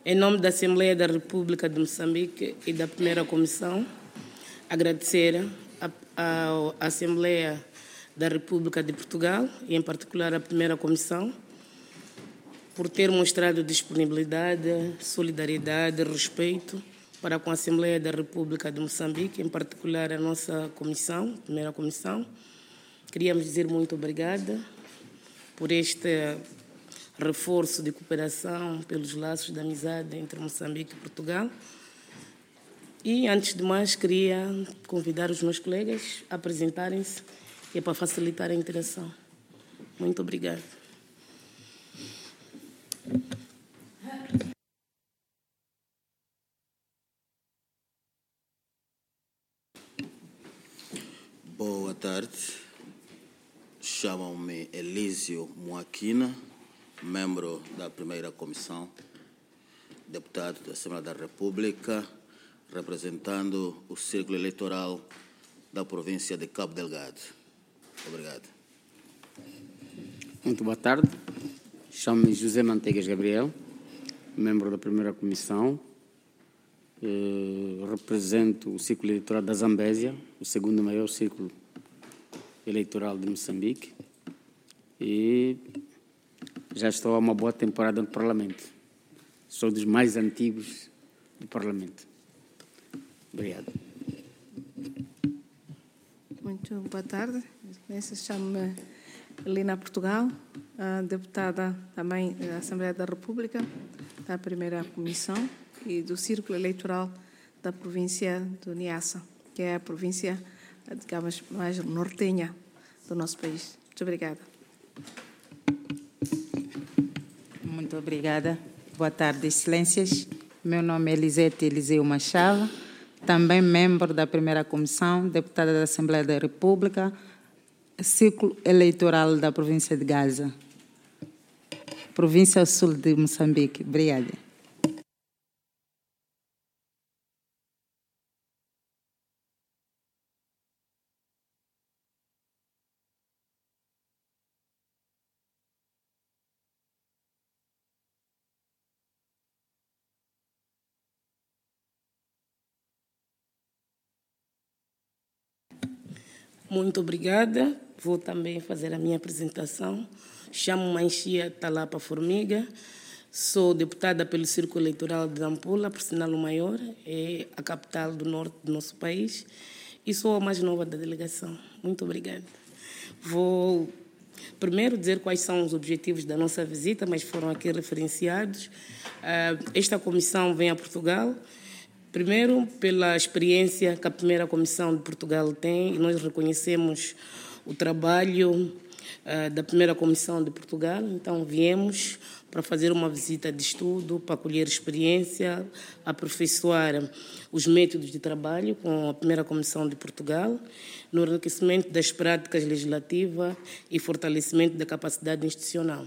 Em nome da Assembleia da República de Moçambique e da Primeira Comissão, agradecer à Assembleia da República de Portugal e, em particular, à Primeira Comissão, por ter mostrado disponibilidade, solidariedade, respeito para com a Assembleia da República de Moçambique, em particular a nossa comissão, Primeira Comissão. Queríamos dizer muito obrigada por este reforço de cooperação, pelos laços de amizade entre Moçambique e Portugal. E, antes de mais, queria convidar os meus colegas a apresentarem-se, que é para facilitar a interação. Muito obrigada. Boa tarde. Chamam-me Elísio Moaquina, membro da Primeira Comissão, deputado da Assembleia da República, representando o Círculo Eleitoral da província de Cabo Delgado. Obrigado. Muito boa tarde. Chamo-me José Manteigas Gabriel, membro da Primeira Comissão. Represento o Círculo Eleitoral da Zambésia, o segundo maior círculo eleitoral de Moçambique. E já estou há uma boa temporada no Parlamento. Sou dos mais antigos do Parlamento. Obrigado. Muito boa tarde. Chamo-me Lina Portugal, deputada também da Assembleia da República, da Primeira Comissão e do Círculo Eleitoral da província do Niassa, que é a província, digamos, mais nortenha do nosso país. Muito obrigada. Muito obrigada. Boa tarde, Excelências. Meu nome é Elisete Eliseu Machado, também membro da Primeira Comissão, deputada da Assembleia da República, Círculo Eleitoral da província de Gaza, província sul de Moçambique. Obrigada. Muito obrigada. Vou também fazer a minha apresentação. Chamo-me Manchia Talapa Formiga, sou deputada pelo Círculo Eleitoral de Nampula, por sinal o maior, é a capital do norte do nosso país, e sou a mais nova da delegação. Muito obrigada. Vou primeiro dizer quais são os objetivos da nossa visita, mas foram aqui referenciados. Esta comissão vem a Portugal, primeiro, pela experiência que a Primeira Comissão de Portugal tem, e nós reconhecemos o trabalho da Primeira Comissão de Portugal. Então, viemos para fazer uma visita de estudo, para colher experiência, aperfeiçoar os métodos de trabalho com a Primeira Comissão de Portugal, no enriquecimento das práticas legislativas e fortalecimento da capacidade institucional.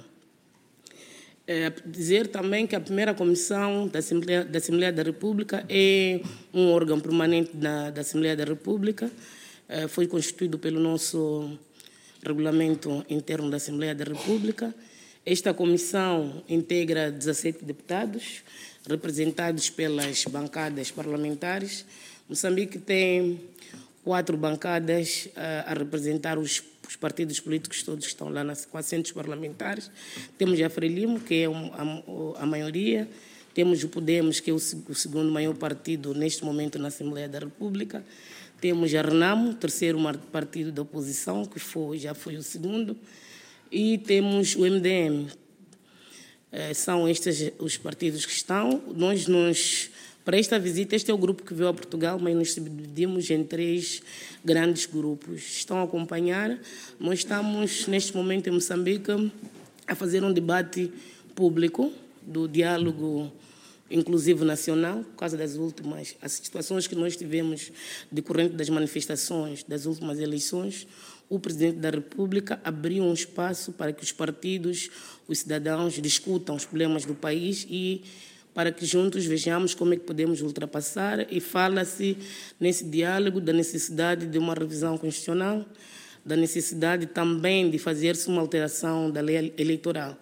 Dizer também que a Primeira Comissão da Assembleia da República é um órgão permanente da Assembleia da República, foi constituído pelo nosso regulamento interno da Assembleia da República. Esta comissão integra 17 deputados, representados pelas bancadas parlamentares. Moçambique tem 4 bancadas a representar os partidos políticos todos que estão lá com assentos parlamentares. Temos a Frelimo, que é a maioria. Temos o Podemos, que é o segundo maior partido neste momento na Assembleia da República. Temos a Renamo, o terceiro partido da oposição, que já foi o segundo. E temos o MDM. São estes os partidos que estão. Para esta visita, este é o grupo que veio a Portugal, mas nos dividimos em 3 grandes grupos. Estão a acompanhar. Nós estamos, neste momento, em Moçambique, a fazer um debate público do diálogo inclusivo nacional, por causa das últimas as situações que nós tivemos decorrente das manifestações das últimas eleições. O Presidente da República abriu um espaço para que os partidos, os cidadãos, discutam os problemas do país e para que juntos vejamos como é que podemos ultrapassar, e fala-se nesse diálogo da necessidade de uma revisão constitucional, da necessidade também de fazer-se uma alteração da lei eleitoral.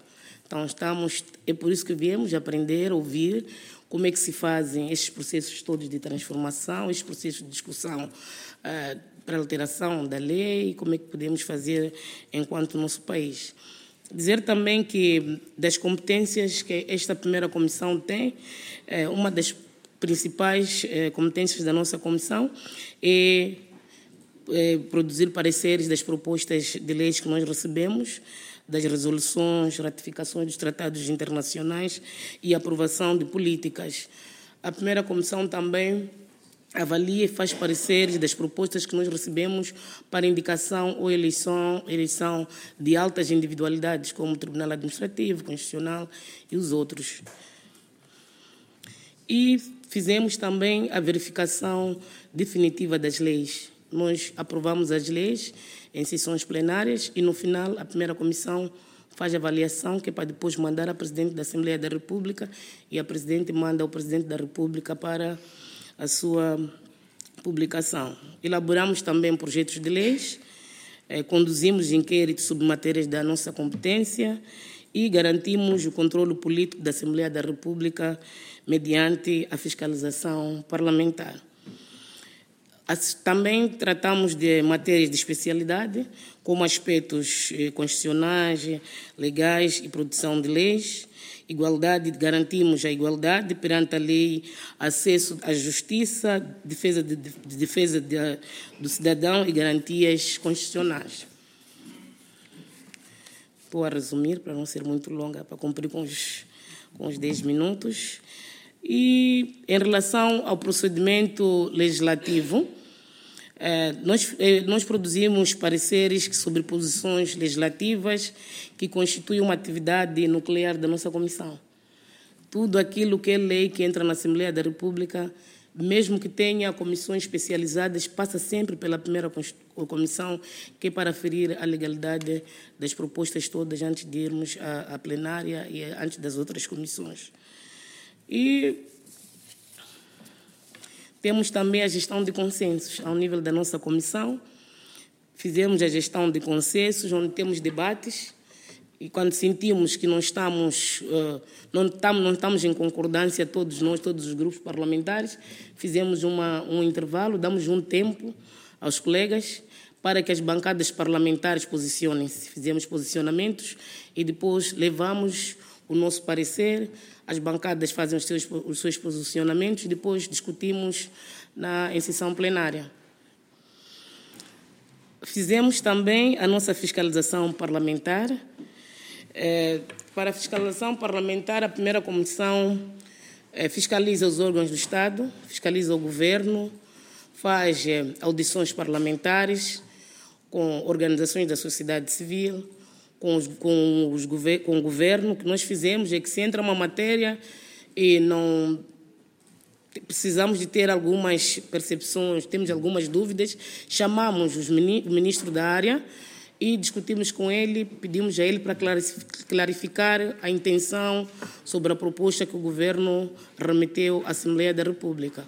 Então, é por isso que viemos aprender, ouvir como é que se fazem estes processos todos de transformação, estes processos de discussão para alteração da lei, como é que podemos fazer enquanto nosso país. Dizer também que das competências que esta primeira comissão tem, uma das principais competências da nossa comissão é produzir pareceres das propostas de leis que nós recebemos, das resoluções, ratificações dos tratados internacionais e aprovação de políticas. A primeira comissão também avalia e faz pareceres das propostas que nós recebemos para indicação ou eleição de altas individualidades, como o Tribunal Administrativo, Constitucional e os outros. E fizemos também a verificação definitiva das leis. Nós aprovamos as leis em sessões plenárias e, no final, a primeira comissão faz a avaliação, que é para depois mandar à Presidente da Assembleia da República e a Presidente manda ao Presidente da República para a sua publicação. Elaboramos também projetos de leis, conduzimos inquéritos sobre matérias da nossa competência e garantimos o controle político da Assembleia da República mediante a fiscalização parlamentar. Também tratamos de matérias de especialidade, como aspectos constitucionais, legais e produção de leis, igualdade, garantimos a igualdade perante a lei, acesso à justiça, defesa do cidadão e garantias constitucionais. Estou a resumir para não ser muito longa, para cumprir com os 10 minutos. E em relação ao procedimento legislativo, nós produzimos pareceres sobre posições legislativas que constituem uma atividade nuclear da nossa comissão. Tudo aquilo que é lei que entra na Assembleia da República, mesmo que tenha comissões especializadas, passa sempre pela primeira comissão, que é para aferir a legalidade das propostas todas antes de irmos à plenária e antes das outras comissões. E temos também a gestão de consensos. Ao nível da nossa comissão, fizemos a gestão de consensos, onde temos debates, e quando sentimos que não estamos em concordância, todos os grupos parlamentares, fizemos um intervalo, damos um tempo aos colegas para que as bancadas parlamentares posicionem-se. Fizemos posicionamentos e depois levamos o nosso parecer, as bancadas fazem os seus posicionamentos e depois discutimos em sessão plenária. Fizemos também a nossa fiscalização parlamentar. Para a fiscalização parlamentar, a primeira comissão fiscaliza os órgãos do Estado, fiscaliza o governo, faz audições parlamentares com organizações da sociedade civil, com o governo. O que nós fizemos é que, se entra uma matéria e não precisamos de ter algumas percepções, temos algumas dúvidas, chamamos o ministro da área e discutimos com ele, pedimos a ele para clarificar a intenção sobre a proposta que o governo remeteu à Assembleia da República.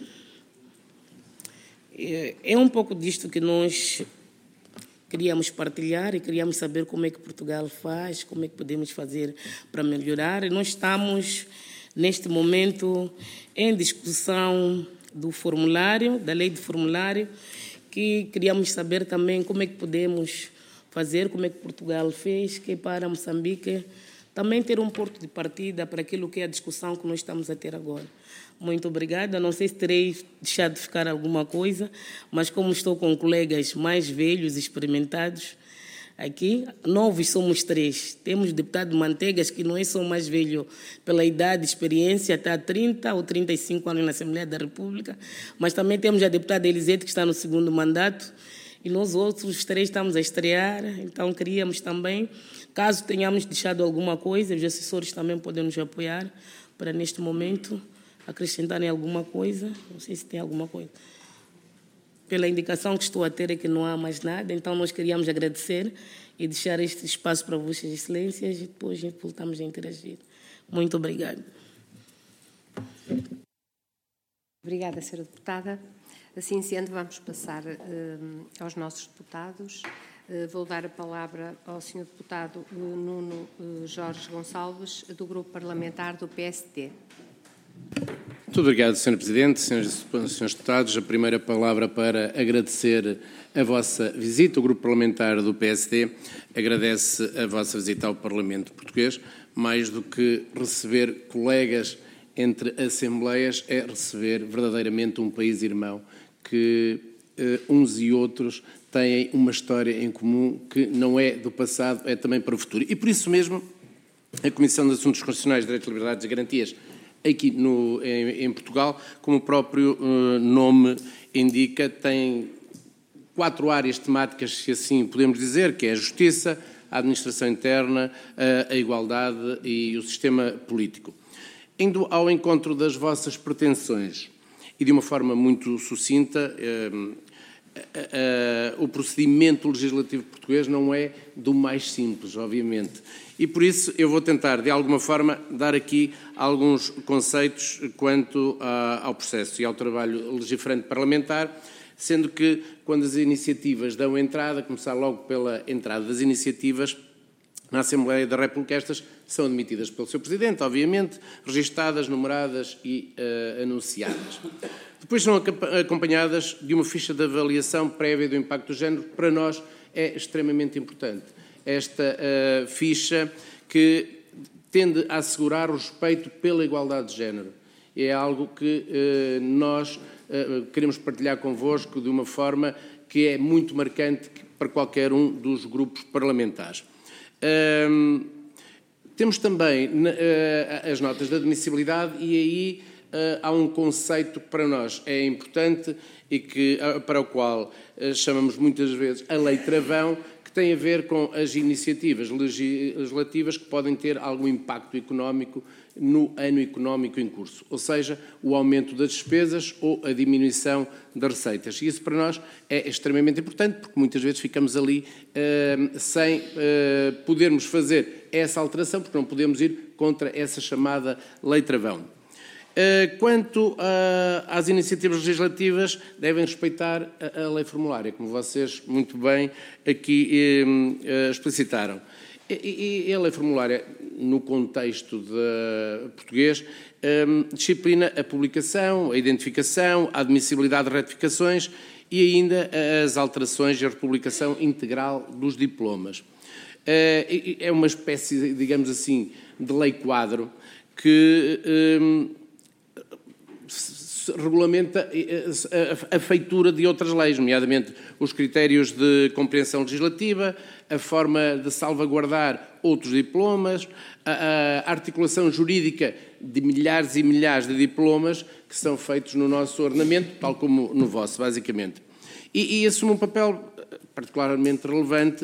É um pouco disto que nós queríamos partilhar e queríamos saber como é que Portugal faz, como é que podemos fazer para melhorar. E nós estamos, neste momento, em discussão do formulário, da lei de formulário, que queríamos saber também como é que podemos fazer, como é que Portugal fez, que é para Moçambique também ter um ponto de partida para aquilo que é a discussão que nós estamos a ter agora. Muito obrigada. Não sei se terei deixado de ficar alguma coisa, mas como estou com colegas mais velhos, experimentados aqui, novos somos 3. Temos o deputado Manteigas, que não é só mais velho pela idade, experiência, está há 30 ou 35 anos na Assembleia da República, mas também temos a deputada Elisete, que está no 2º mandato, e nós outros 3 estamos a estrear. Então queríamos também, caso tenhamos deixado alguma coisa, os assessores também podem nos apoiar para, neste momento, acrescentarem alguma coisa. Não sei se tem alguma coisa. Pela indicação que estou a ter é que não há mais nada, então nós queríamos agradecer e deixar este espaço para Vossas Excelências e depois a gente voltamos a interagir. Muito obrigada. Obrigada, Sra. Deputada. Assim sendo, vamos passar aos nossos deputados. Vou dar a palavra ao Sr. Deputado Nuno Jorge Gonçalves, do Grupo Parlamentar do PSD. Muito obrigado, Sr. Presidente, Srs. e Srs. Deputados. A primeira palavra para agradecer a vossa visita. O Grupo Parlamentar do PSD agradece a vossa visita ao Parlamento Português. Mais do que receber colegas entre assembleias, é receber verdadeiramente um país irmão que uns e outros têm uma história em comum que não é do passado, é também para o futuro. E por isso mesmo, a Comissão de Assuntos Constitucionais, Direitos, Liberdades e Garantias, aqui em Portugal, como o próprio nome indica, tem 4 áreas temáticas, se assim podemos dizer, que é a justiça, a administração interna, a igualdade e o sistema político. Indo ao encontro das vossas pretensões e de uma forma muito sucinta, o procedimento legislativo português não é do mais simples, obviamente. E por isso eu vou tentar, de alguma forma, dar aqui alguns conceitos quanto ao processo e ao trabalho legiferante parlamentar, sendo que, quando as iniciativas dão entrada, começar logo pela entrada das iniciativas na Assembleia da República, estas são admitidas pelo Sr. Presidente, obviamente, registadas, numeradas e anunciadas. Depois são acompanhadas de uma ficha de avaliação prévia do impacto do género, que para nós é extremamente importante. Esta ficha que tende a assegurar o respeito pela igualdade de género. É algo que nós queremos partilhar convosco de uma forma que é muito marcante para qualquer um dos grupos parlamentares. Temos também as notas de admissibilidade e aí há um conceito que para nós é importante e para o qual chamamos muitas vezes a lei travão, que tem a ver com as iniciativas legislativas que podem ter algum impacto económico no ano económico em curso, ou seja, o aumento das despesas ou a diminuição das receitas. E isso para nós é extremamente importante, porque muitas vezes ficamos ali sem podermos fazer essa alteração, porque não podemos ir contra essa chamada lei travão. Quanto às iniciativas legislativas, devem respeitar a lei formulária, como vocês muito bem aqui explicitaram. E a lei formulária, no contexto português, disciplina a publicação, a identificação, a admissibilidade de retificações e ainda as alterações e a republicação integral dos diplomas. É uma espécie, digamos assim, de lei-quadro que regulamenta a feitura de outras leis, nomeadamente os critérios de compreensão legislativa, a forma de salvaguardar outros diplomas, a articulação jurídica de milhares e milhares de diplomas que são feitos no nosso ordenamento, tal como no vosso, basicamente. E assume um papel particularmente relevante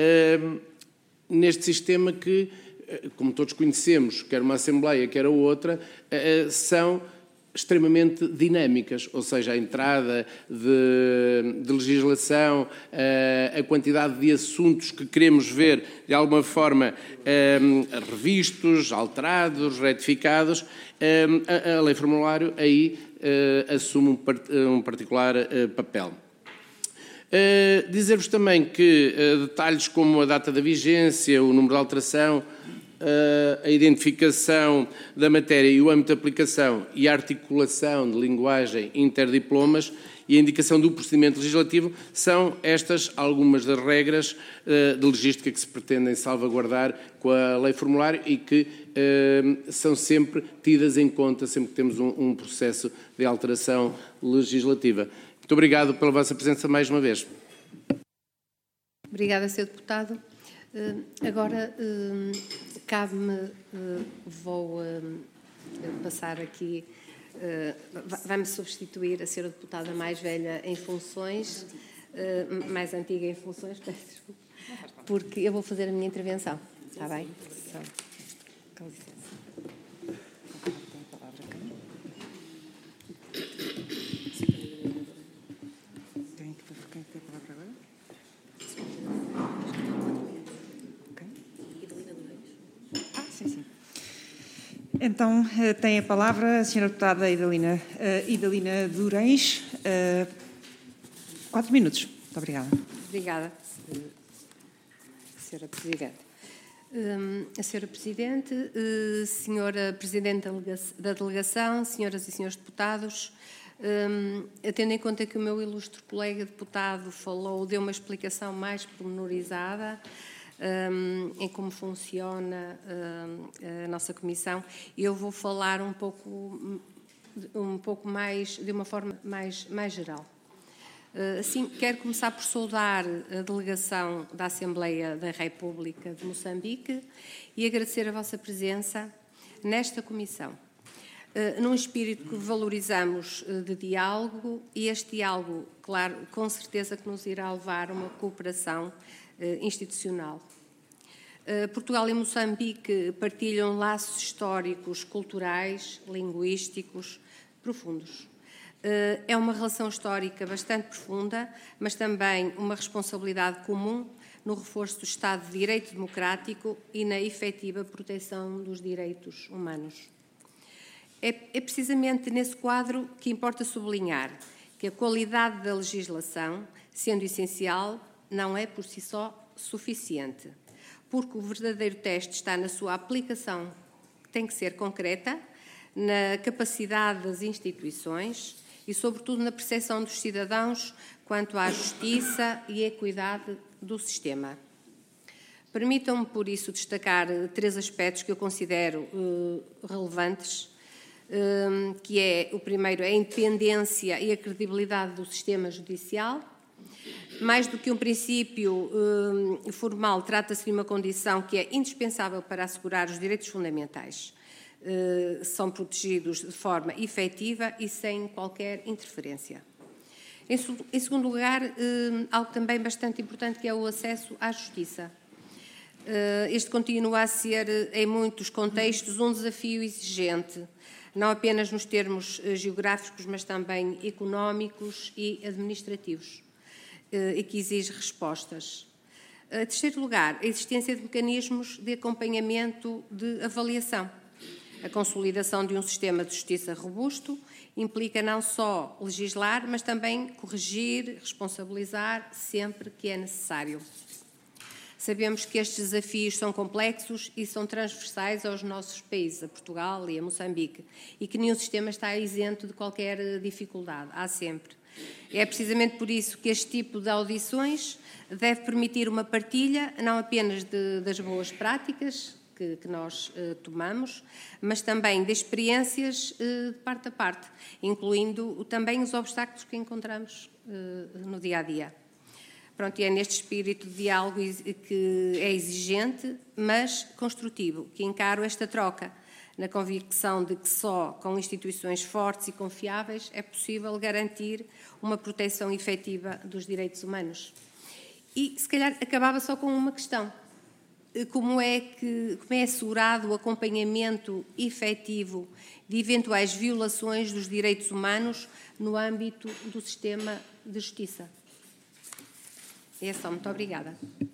neste sistema que, como todos conhecemos, quer uma Assembleia, quer a outra, são extremamente dinâmicas, ou seja, a entrada de legislação, a quantidade de assuntos que queremos ver, de alguma forma, revistos, alterados, retificados, a lei formulário aí assume um particular papel. Dizer-vos também que detalhes como a data da vigência, o número de alteração, a identificação da matéria e o âmbito de aplicação e a articulação de linguagem interdiplomas e a indicação do procedimento legislativo são estas algumas das regras de logística que se pretendem salvaguardar com a lei formulário e que são sempre tidas em conta sempre que temos um processo de alteração legislativa. Muito obrigado pela vossa presença mais uma vez. Obrigada, Sr. Deputado. Agora, cabe-me, vou passar aqui, vai-me substituir a Sra. Deputada mais velha em funções, mais antiga em funções, peço desculpa, porque eu vou fazer a minha intervenção, está bem? Então, com licença. Então, tem a palavra a Sra. Deputada Idalina Durães. 4 minutos. Muito obrigada. Obrigada. Sra. Presidente. Sra. Presidente, Sra. Presidente da Delegação, Senhoras e Senhores Deputados, tendo em conta que o meu ilustre colega deputado deu uma explicação mais pormenorizada em como funciona a nossa comissão, eu vou falar um pouco mais, de uma forma mais geral. Assim, quero começar por saudar a delegação da Assembleia da República de Moçambique e agradecer a vossa presença nesta comissão, num espírito que valorizamos de diálogo, e este diálogo, claro, com certeza que nos irá levar a uma cooperação institucional. Portugal e Moçambique partilham laços históricos, culturais, linguísticos profundos. É uma relação histórica bastante profunda, mas também uma responsabilidade comum no reforço do Estado de Direito democrático e na efetiva proteção dos direitos humanos. É precisamente nesse quadro que importa sublinhar que a qualidade da legislação, sendo essencial, não é por si só suficiente, porque o verdadeiro teste está na sua aplicação, que tem que ser concreta, na capacidade das instituições e, sobretudo, na percepção dos cidadãos quanto à justiça e equidade do sistema. Permitam-me, por isso, destacar 3 aspectos que eu considero relevantes, que é, o primeiro, a independência e a credibilidade do sistema judicial. Mais do que um princípio formal, trata-se de uma condição que é indispensável para assegurar os direitos fundamentais. São protegidos de forma efetiva e sem qualquer interferência. Em segundo lugar, algo também bastante importante, que é o acesso à justiça. Este continua a ser, em muitos contextos, um desafio exigente, não apenas nos termos geográficos, mas também económicos e administrativos, e que exige respostas. Em terceiro lugar, a existência de mecanismos de acompanhamento de avaliação. A consolidação de um sistema de justiça robusto implica não só legislar, mas também corrigir, responsabilizar sempre que é necessário. Sabemos que estes desafios são complexos e são transversais aos nossos países, a Portugal e a Moçambique, e que nenhum sistema está isento de qualquer dificuldade, há sempre. É precisamente por isso que este tipo de audições deve permitir uma partilha, não apenas das boas práticas que nós tomamos, mas também de experiências de parte a parte, incluindo também os obstáculos que encontramos no dia-a-dia. Pronto, e é neste espírito de diálogo que é exigente, mas construtivo, que encaro esta troca, na convicção de que só com instituições fortes e confiáveis é possível garantir uma proteção efetiva dos direitos humanos. E, se calhar, acabava só com uma questão. Como é assegurado o acompanhamento efetivo de eventuais violações dos direitos humanos no âmbito do sistema de justiça? É só. Muito obrigada.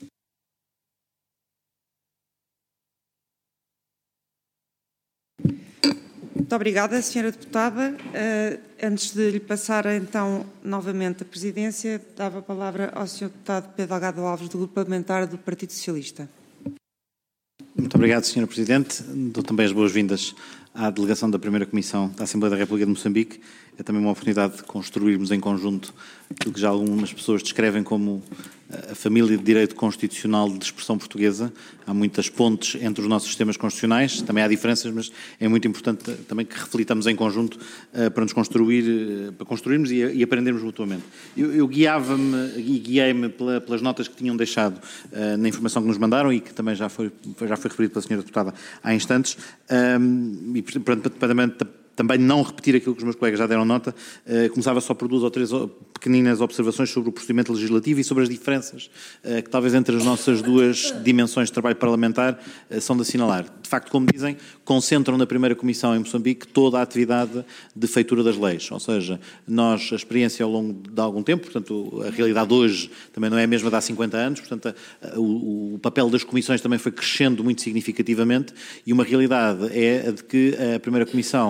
Muito obrigada, Sra. Deputada. Antes de lhe passar, então, novamente a presidência, dava a palavra ao Sr. Deputado Pedro Delgado Alves, do Grupo Parlamentar do Partido Socialista. Muito obrigado, Sr. Presidente. Dou também as boas-vindas à delegação da Primeira Comissão da Assembleia da República de Moçambique. É também uma oportunidade de construirmos em conjunto aquilo que já algumas pessoas descrevem como a família de direito constitucional de expressão portuguesa. Há muitas pontes entre os nossos sistemas constitucionais, também há diferenças, mas é muito importante também que reflitamos em conjunto para nos construirmos e aprendermos mutuamente. Eu guiei-me pelas notas que tinham deixado na informação que nos mandaram e que também já foi referido pela Sra. Deputada há instantes, e para também não repetir aquilo que os meus colegas já deram nota, começava só por 2 ou 3 pequeninas observações sobre o procedimento legislativo e sobre as diferenças que talvez entre as nossas 2 dimensões de trabalho parlamentar são de assinalar. De facto, como dizem, concentram na Primeira Comissão em Moçambique toda a atividade de feitura das leis, ou seja, nós, a experiência ao longo de algum tempo, portanto, a realidade hoje também não é a mesma de há 50 anos, portanto, o papel das comissões também foi crescendo muito significativamente e uma realidade é a de que a Primeira Comissão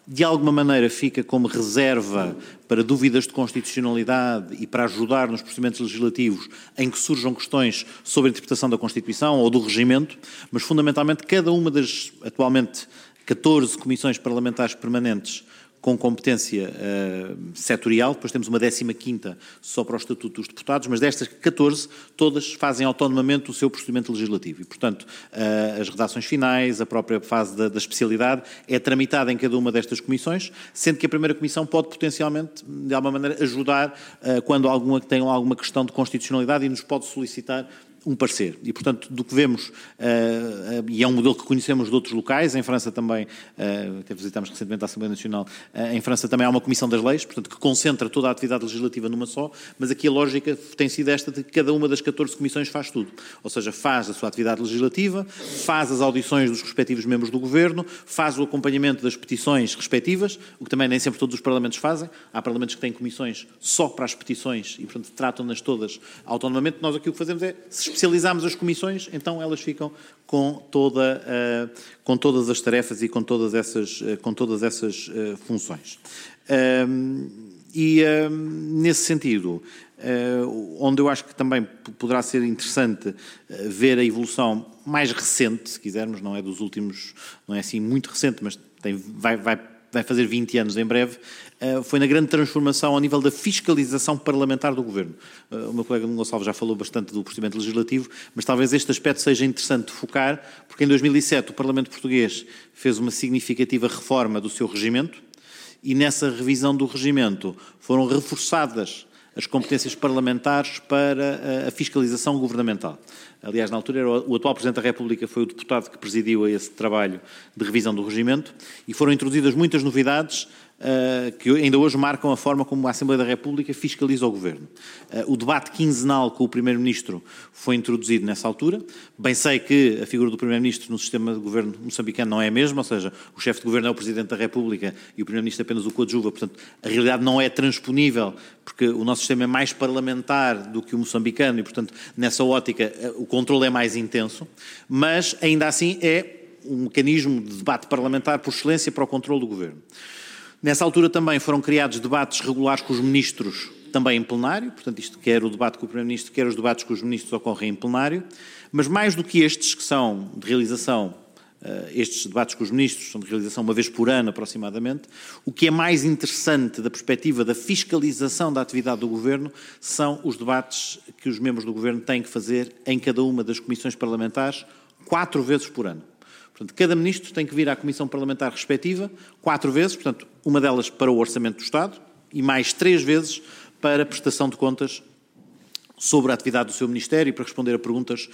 de alguma maneira fica como reserva para dúvidas de constitucionalidade e para ajudar nos procedimentos legislativos em que surjam questões sobre a interpretação da Constituição ou do regimento, mas fundamentalmente cada uma das atualmente 14 comissões parlamentares permanentes com competência setorial, depois temos uma 15ª só para o Estatuto dos Deputados, mas destas 14, todas fazem autonomamente o seu procedimento legislativo e, portanto, as redações finais, a própria fase da especialidade é tramitada em cada uma destas comissões, sendo que a primeira comissão pode potencialmente, de alguma maneira, ajudar quando tem alguma questão de constitucionalidade e nos pode solicitar um parecer. E, portanto, do que vemos, e é um modelo que conhecemos de outros locais, em França também, até visitámos recentemente a Assembleia Nacional, em França também há uma Comissão das Leis, portanto, que concentra toda a atividade legislativa numa só, mas aqui a lógica tem sido esta de que cada uma das 14 comissões faz tudo. Ou seja, faz a sua atividade legislativa, faz as audições dos respectivos membros do Governo, faz o acompanhamento das petições respectivas, o que também nem sempre todos os parlamentos fazem. Há parlamentos que têm comissões só para as petições e, portanto, tratam-nas todas autonomamente. Nós aqui o que fazemos é, se especializamos as comissões, então elas ficam com todas as tarefas e com todas essas funções. Nesse sentido, onde eu acho que também poderá ser interessante ver a evolução mais recente, se quisermos, não é dos últimos, não é assim muito recente, mas vai fazer 20 anos em breve, foi na grande transformação ao nível da fiscalização parlamentar do Governo. O meu colega Gonçalves já falou bastante do procedimento legislativo, mas talvez este aspecto seja interessante de focar, porque em 2007 o Parlamento Português fez uma significativa reforma do seu regimento e nessa revisão do regimento foram reforçadas as competências parlamentares para a fiscalização governamental. Aliás, na altura, o atual Presidente da República foi o deputado que presidiu a esse trabalho de revisão do regimento e foram introduzidas muitas novidades que ainda hoje marcam a forma como a Assembleia da República fiscaliza o Governo. O debate quinzenal com o Primeiro-Ministro foi introduzido nessa altura. Bem sei que a figura do Primeiro-Ministro no sistema de governo moçambicano não é a mesma, ou seja, o chefe de governo é o Presidente da República e o Primeiro-Ministro é apenas o coadjuva, portanto, a realidade não é transponível, porque o nosso sistema é mais parlamentar do que o moçambicano e, portanto, nessa ótica, o controle é mais intenso, mas, ainda assim, é um mecanismo de debate parlamentar por excelência para o controle do Governo. Nessa altura também foram criados debates regulares com os ministros, também em plenário, portanto isto quer o debate com o Primeiro-Ministro, quer os debates com os ministros ocorrem em plenário, mas mais do que estes, que são de realização, estes debates com os ministros são de realização uma vez por ano aproximadamente, o que é mais interessante da perspectiva da fiscalização da atividade do Governo são os debates que os membros do Governo têm que fazer em cada uma das comissões parlamentares 4 vezes por ano. Portanto, cada ministro tem que vir à Comissão Parlamentar respectiva 4 vezes, portanto, uma delas para o Orçamento do Estado e mais 3 vezes para a prestação de contas sobre a atividade do seu Ministério e para responder a perguntas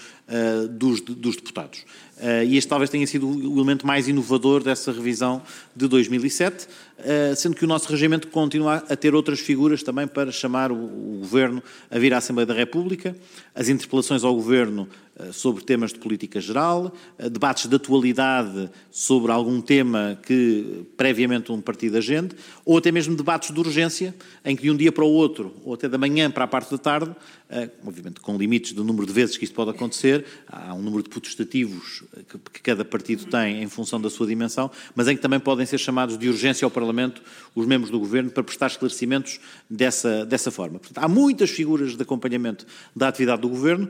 dos deputados. E este talvez tenha sido o elemento mais inovador dessa revisão de 2007, sendo que o nosso regimento continua a ter outras figuras também para chamar o Governo a vir à Assembleia da República, as interpelações ao Governo sobre temas de política geral, debates de atualidade sobre algum tema que previamente um partido agende, ou até mesmo debates de urgência, em que de um dia para o outro, ou até da manhã para a parte da tarde, obviamente com limites do número de vezes que isto pode acontecer, há um número de potestativos que cada partido tem em função da sua dimensão, mas em que também podem ser chamados de urgência ao Parlamento os membros do Governo para prestar esclarecimentos dessa forma. Portanto, há muitas figuras de acompanhamento da atividade do Governo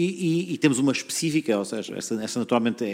e temos uma específica, ou seja, essa naturalmente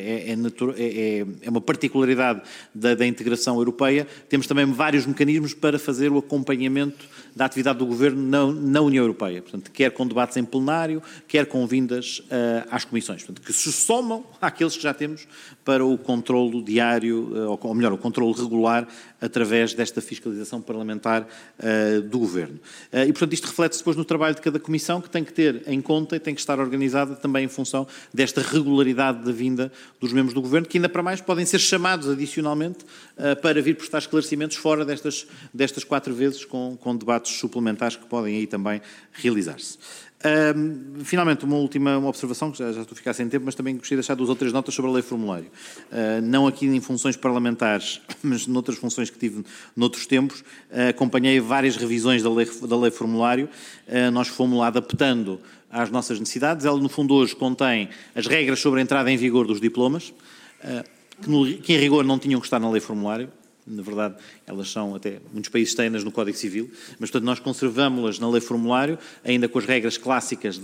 é uma particularidade da integração europeia. Temos também vários mecanismos para fazer o acompanhamento da atividade do Governo na União Europeia, portanto, quer com debates em plenário, quer com vindas às comissões, portanto, que se somam àqueles que já temos para o controlo diário, ou melhor, o controlo regular através desta fiscalização parlamentar do Governo. E, portanto, isto reflete-se depois no trabalho de cada comissão, que tem que ter em conta e tem que estar organizada também em função desta regularidade da vinda dos membros do Governo, que ainda para mais podem ser chamados adicionalmente para vir prestar esclarecimentos fora destas 4 vezes com debates suplementares que podem aí também realizar-se. Finalmente, uma última observação, que já estou a ficar sem tempo, mas também gostaria de deixar 2 ou 3 notas sobre a lei formulário. Não aqui em funções parlamentares, mas noutras funções que tive noutros tempos, acompanhei várias revisões da lei formulário, nós fomos lá adaptando às nossas necessidades. Ela, no fundo, hoje contém as regras sobre a entrada em vigor dos diplomas, que em rigor não tinham que estar na lei formulário. na verdade, elas são até, muitos países têm-nas no Código Civil, mas, portanto, nós conservamos-las na lei formulário, ainda com as regras clássicas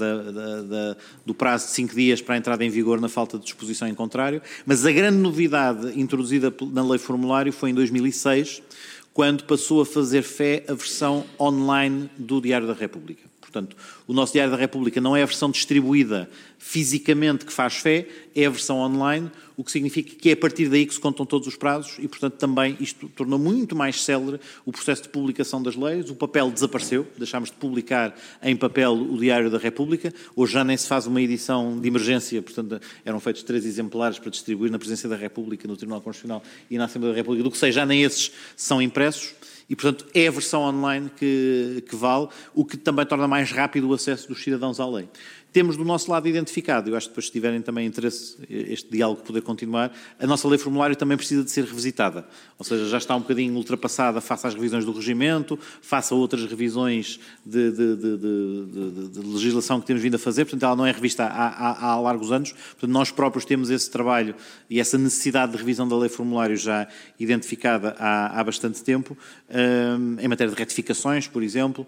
do prazo de 5 dias para a entrada em vigor na falta de disposição em contrário, mas a grande novidade introduzida na lei formulário foi em 2006, quando passou a fazer fé a versão online do Diário da República. Portanto, o nosso Diário da República não é a versão distribuída fisicamente que faz fé, é a versão online, o que significa que é a partir daí que se contam todos os prazos e, portanto, também isto tornou muito mais célere o processo de publicação das leis. O papel desapareceu, deixámos de publicar em papel o Diário da República. Hoje já nem se faz uma edição de emergência, portanto, eram feitos 3 exemplares para distribuir na Presidência da República, no Tribunal Constitucional e na Assembleia da República, do que seja, já nem esses são impressos. E, portanto, é a versão online que vale, o que também torna mais rápido o acesso dos cidadãos à lei. Temos do nosso lado identificado, eu acho que depois se tiverem também interesse este diálogo poder continuar, a nossa lei formulário também precisa de ser revisitada, ou seja, já está um bocadinho ultrapassada face às revisões do regimento, face a outras revisões de legislação que temos vindo a fazer, portanto ela não é revista há largos anos, portanto nós próprios temos esse trabalho e essa necessidade de revisão da lei formulário já identificada há bastante tempo, em matéria de retificações, por exemplo,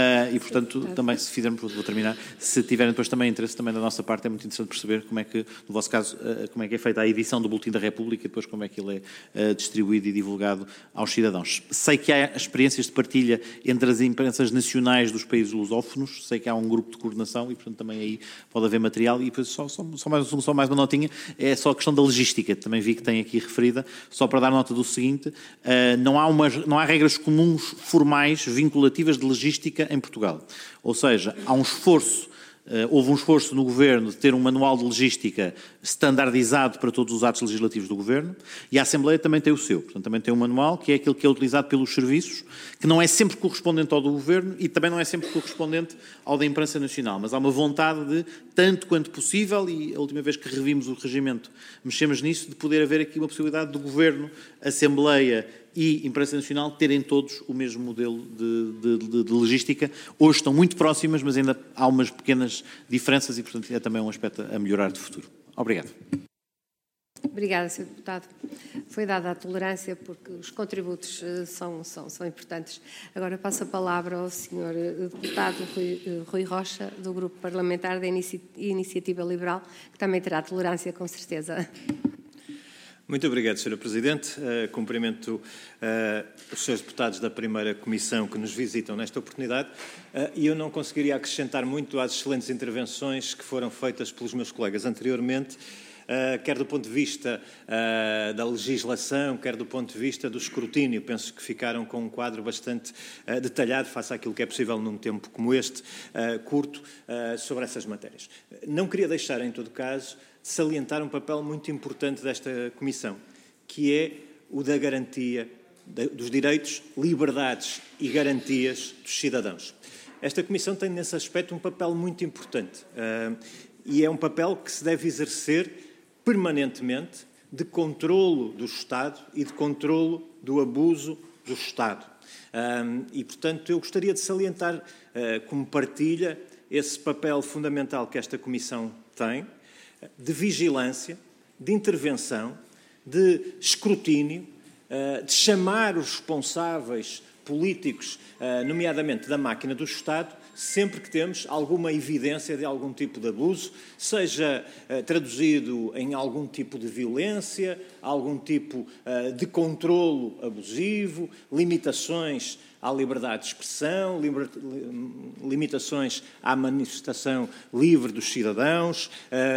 e portanto também se fizermos, vou terminar, se tiverem depois também interesse também da nossa parte, é muito interessante perceber como é que, no vosso caso, como é que é feita a edição do Boletim da República e depois como é que ele é distribuído e divulgado aos cidadãos. Sei que há experiências de partilha entre as imprensas nacionais dos países lusófonos, sei que há um grupo de coordenação e, portanto, também aí pode haver material. E depois só mais uma notinha, é só a questão da logística, também vi que tem aqui referida, só para dar nota do seguinte, não há regras comuns formais vinculativas de logística em Portugal. Ou seja, há um esforço. Houve um esforço no Governo de ter um manual de logística standardizado para todos os atos legislativos do Governo e a Assembleia também tem o seu. Portanto, também tem um manual que é aquele que é utilizado pelos serviços, que não é sempre correspondente ao do Governo e também não é sempre correspondente ao da imprensa nacional, mas há uma vontade de, tanto quanto possível, e a última vez que revimos o regimento mexemos nisso, de poder haver aqui uma possibilidade do Governo, Assembleia e imprensa nacional terem todos o mesmo modelo de logística. Hoje estão muito próximas, mas ainda há umas pequenas diferenças e, portanto, é também um aspecto a melhorar de futuro. Obrigado. Obrigada, Sr. Deputado. Foi dada a tolerância porque os contributos são importantes. Agora passo a palavra ao Sr. Deputado Rui Rocha, do Grupo Parlamentar da Iniciativa Liberal, que também terá tolerância, com certeza. Muito obrigado, Sra. Presidente. Cumprimento os Srs. Deputados da primeira Comissão que nos visitam nesta oportunidade e eu não conseguiria acrescentar muito às excelentes intervenções que foram feitas pelos meus colegas anteriormente, quer do ponto de vista da legislação, quer do ponto de vista do escrutínio. Penso que ficaram com um quadro bastante detalhado face àquilo que é possível num tempo como este, curto, sobre essas matérias. Não queria deixar, em todo caso, de salientar um papel muito importante desta Comissão, que é o da garantia dos direitos, liberdades e garantias dos cidadãos. Esta Comissão tem, nesse aspecto, um papel muito importante e é um papel que se deve exercer permanentemente de controlo do Estado e de controlo do abuso do Estado. E, portanto, eu gostaria de salientar como partilha esse papel fundamental que esta Comissão tem, de vigilância, de intervenção, de escrutínio, de chamar os responsáveis políticos, nomeadamente da máquina do Estado, sempre que temos alguma evidência de algum tipo de abuso, seja traduzido em algum tipo de violência, algum tipo de controlo abusivo, limitações à liberdade de expressão, limitações à manifestação livre dos cidadãos,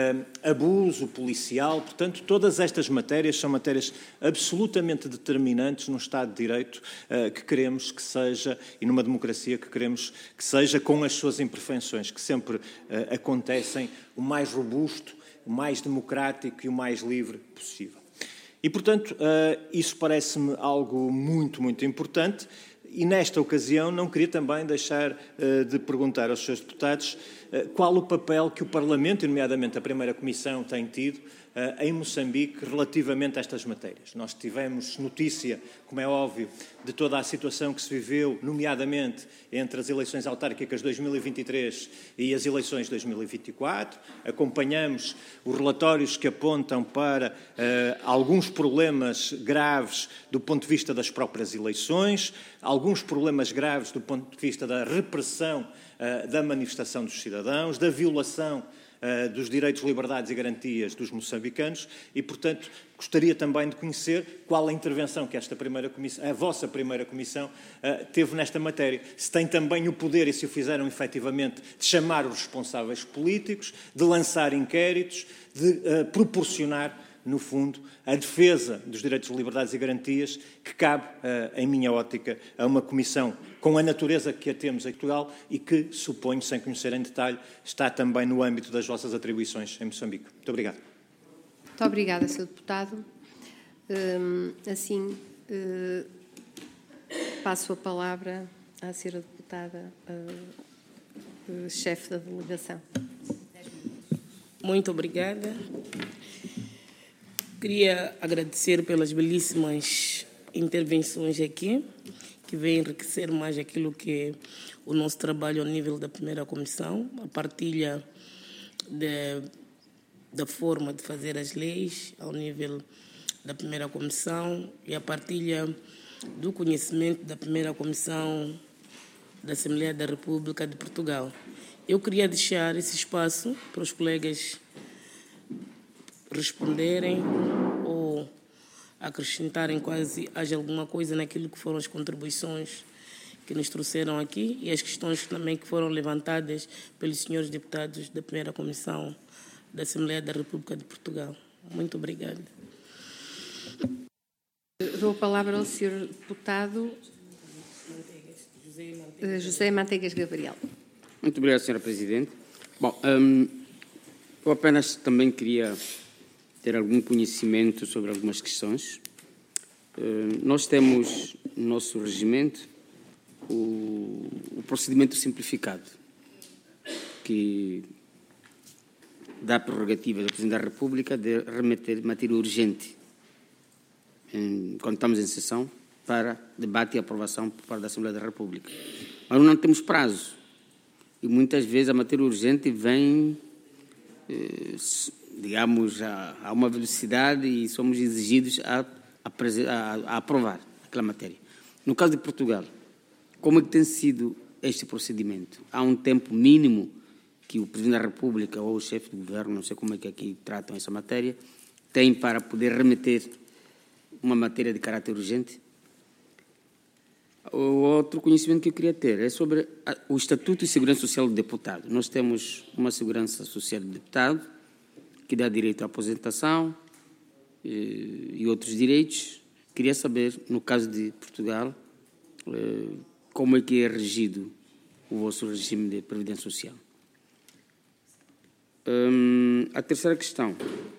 abuso policial. Portanto, todas estas matérias são matérias absolutamente determinantes num Estado de Direito que queremos que seja, e numa democracia que queremos que seja, com as suas imperfeições, que sempre acontecem, o mais robusto, o mais democrático e o mais livre possível. E, portanto, isso parece-me algo muito, muito importante. E, nesta ocasião, não queria também deixar de perguntar aos seus deputados qual o papel que o Parlamento, e nomeadamente a primeira Comissão, tem tido em Moçambique relativamente a estas matérias. Nós tivemos notícia, como é óbvio, de toda a situação que se viveu, nomeadamente entre as eleições autárquicas de 2023 e as eleições de 2024. Acompanhamos os relatórios que apontam para alguns problemas graves do ponto de vista das próprias eleições, alguns problemas graves do ponto de vista da repressão da manifestação dos cidadãos, da violação dos direitos, liberdades e garantias dos moçambicanos e, portanto, gostaria também de conhecer qual a intervenção que esta primeira comissão, a vossa primeira comissão, teve nesta matéria. Se tem também o poder, e se o fizeram efetivamente, de chamar os responsáveis políticos, de lançar inquéritos, de proporcionar, no fundo, a defesa dos direitos, liberdades e garantias que cabe, em minha ótica, a uma comissão com a natureza que a temos em Portugal e que, suponho, sem conhecer em detalhe, está também no âmbito das vossas atribuições em Moçambique. Muito obrigado. Muito obrigada, Sr. Deputado. Passo a palavra à Sra. Deputada, chefe da delegação. Muito obrigada. Queria agradecer pelas belíssimas intervenções aqui, que vêm enriquecer mais aquilo que é o nosso trabalho ao nível da primeira comissão, a partilha da forma de fazer as leis ao nível da primeira comissão e a partilha do conhecimento da primeira comissão da Assembleia da República de Portugal. Eu queria deixar esse espaço para os colegas responderem ou acrescentarem quase haja alguma coisa naquilo que foram as contribuições que nos trouxeram aqui e as questões também que foram levantadas pelos senhores deputados da primeira comissão da Assembleia da República de Portugal. Muito obrigada. Dou a palavra ao Sr. Deputado José Manteigas Gabriel. Muito obrigado, Sra. Presidente. Bom, eu apenas também queria ter algum conhecimento sobre algumas questões. Nós temos no nosso regimento o procedimento simplificado, que dá prerrogativa ao Presidente da República de remeter matéria urgente, quando estamos em sessão, para debate e aprovação por parte da Assembleia da República. Mas não temos prazo. E muitas vezes a matéria urgente vem, digamos, a uma velocidade e somos exigidos a aprovar aquela matéria. No caso de Portugal, como é que tem sido este procedimento? Há um tempo mínimo que o Presidente da República ou o chefe do Governo, não sei como é que aqui tratam essa matéria, tem para poder remeter uma matéria de caráter urgente? O outro conhecimento que eu queria ter é sobre o Estatuto de Segurança Social do Deputado. Nós temos uma segurança social do deputado que dá direito à aposentação e outros direitos. Queria saber, no caso de Portugal, como é que é regido o vosso regime de previdência social. A terceira questão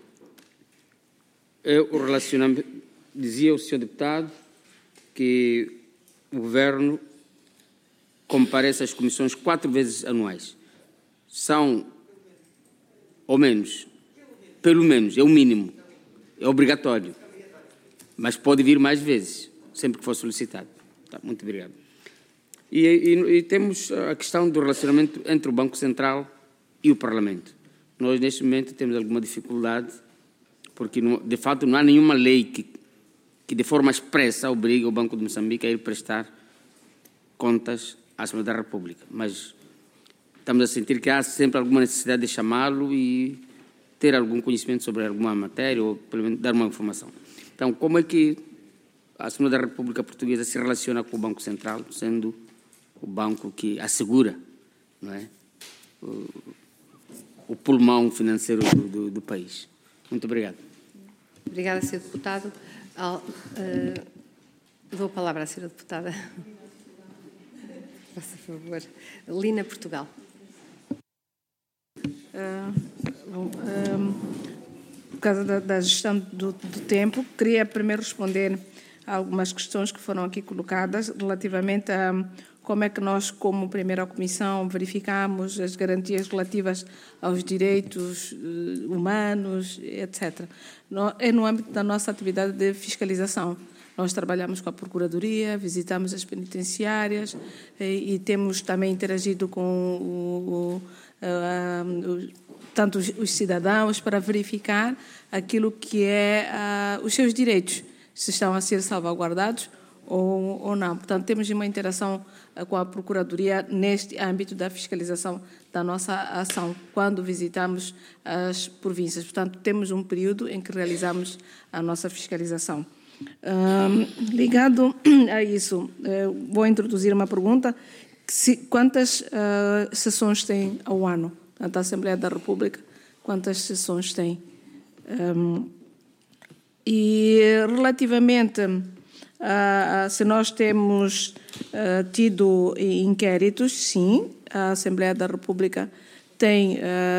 é o relacionamento. Dizia o Sr. Deputado que o Governo comparece às comissões 4 vezes anuais. São, ou menos, pelo menos, é o mínimo, é obrigatório, mas pode vir mais vezes, sempre que for solicitado. Tá, muito obrigado. E temos a questão do relacionamento entre o Banco Central e o Parlamento. Nós, neste momento, temos alguma dificuldade, porque, de fato, não há nenhuma lei que de forma expressa obriga o Banco de Moçambique a ir prestar contas à Assembleia da República. Mas estamos a sentir que há sempre alguma necessidade de chamá-lo e ter algum conhecimento sobre alguma matéria ou, pelo menos, dar uma informação. Então, como é que a Assembleia da República Portuguesa se relaciona com o Banco Central, sendo o banco que assegura, não é, o pulmão financeiro do país? Muito obrigado. Obrigada, Sr. Deputado. Dou a palavra à Sra. Deputada. Faça favor. Lina Portugal. Por causa da gestão do tempo, queria primeiro responder a algumas questões que foram aqui colocadas relativamente como é que nós, como primeira comissão, verificamos as garantias relativas aos direitos humanos, etc. É no âmbito da nossa atividade de fiscalização. Nós trabalhamos com a Procuradoria, visitamos as penitenciárias e temos também interagido com tanto os cidadãos para verificar aquilo que é os seus direitos, se estão a ser salvaguardados ou não. Portanto, temos uma interação com a Procuradoria neste âmbito da fiscalização da nossa ação, quando visitamos as províncias. Portanto, temos um período em que realizamos a nossa fiscalização. Ligado a isso, vou introduzir uma pergunta. Quantas sessões tem ao ano? Portanto, a Assembleia da República, quantas sessões tem? E relativamente se nós temos tido inquéritos, sim, a Assembleia da República tem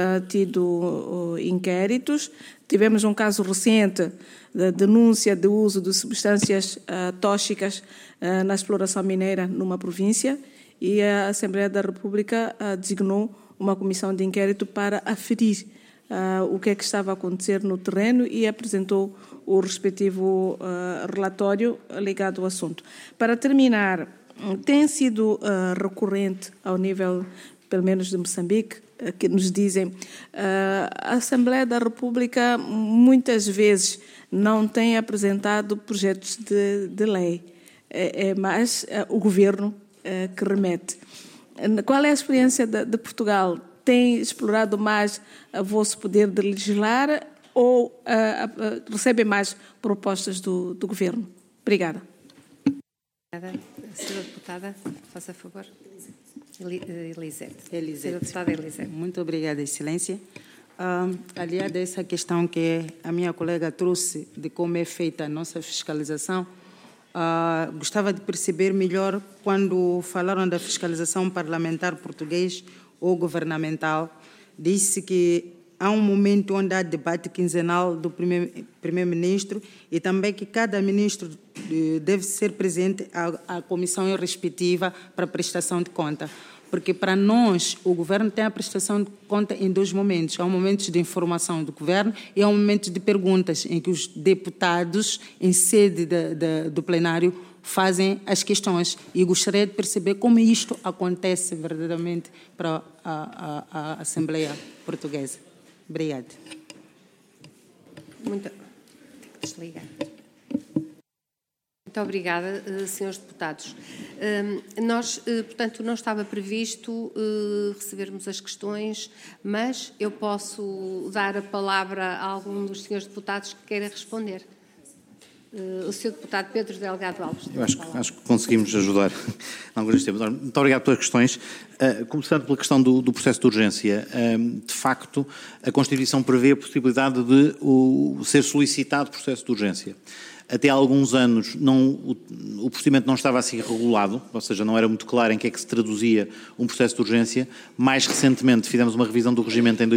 tido inquéritos. Tivemos um caso recente de denúncia de uso de substâncias tóxicas na exploração mineira numa província e a Assembleia da República designou uma comissão de inquérito para aferir o que é que estava a acontecer no terreno e apresentou o respectivo relatório ligado ao assunto. Para terminar, tem sido recorrente ao nível, pelo menos de Moçambique, que nos dizem a Assembleia da República muitas vezes não tem apresentado projetos de lei, é mais o Governo que remete. Qual é a experiência de Portugal? Tem explorado mais o vosso poder de legislar ou recebem mais propostas do Governo? Obrigada. Obrigada. Senhora Deputada, faça favor. Elisete. Senhora Deputada Elisete. Muito obrigada, Excelência. Aliada a essa questão que a minha colega trouxe de como é feita a nossa fiscalização, gostava de perceber melhor quando falaram da fiscalização parlamentar português ou governamental, disse que há um momento onde há debate quinzenal do primeiro-ministro e também que cada ministro deve ser presente à comissão respectiva para prestação de conta. Porque para nós, o governo tem a prestação de conta em dois momentos. Há um momento de informação do governo e há um momento de perguntas, em que os deputados, em sede do plenário, fazem as questões. E gostaria de perceber como isto acontece verdadeiramente para a Assembleia Portuguesa. Obrigada. Muito obrigada, senhores deputados. Nós, portanto, não estava previsto recebermos as questões, mas eu posso dar a palavra a algum dos senhores deputados que queira responder. O Sr. Deputado Pedro Delgado Alves. Eu acho que conseguimos ajudar em alguns temas. Muito obrigado pelas questões. Começando pela questão do processo de urgência. De facto, a Constituição prevê a possibilidade de ser solicitado processo de urgência. Até há alguns anos o procedimento não estava assim regulado, ou seja, não era muito claro em que é que se traduzia um processo de urgência. Mais recentemente fizemos uma revisão do regimento em